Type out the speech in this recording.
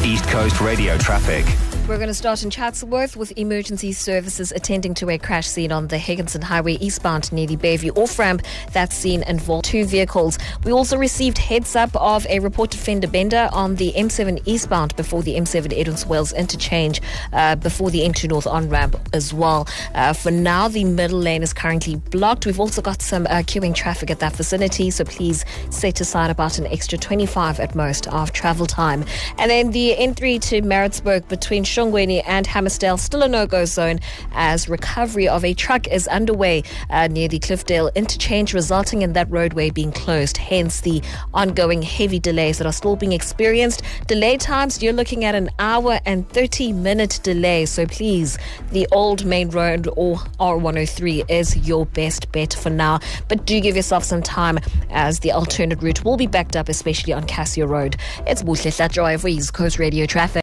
East Coast Radio traffic. We're going to start in Chatsworth with emergency services attending to a crash scene on the Higginson Highway eastbound near the Bayview off-ramp. That scene involved 2 vehicles. We also received heads up of a reported fender bender on the M7 eastbound before the M7 Edmonds Wells interchange, before the M2 North on-ramp as well. For now, the middle lane is currently blocked. We've also got some queuing traffic at that vicinity, so please set aside about an extra 25 at most of travel time. And then the N3 to Maritzburg between Shongweni and Hammersdale, still a no-go zone as recovery of a truck is underway near the Cliffdale interchange, resulting in that roadway being closed, hence the ongoing heavy delays that are still being experienced. Delay times, you're looking at an hour and 30-minute delay, so please, the old main road or R103 is your best bet for now, but do give yourself some time as the alternate route will be backed up, especially on Cassio Road. It's Buhle Hlajoy for East Coast Radio Traffic.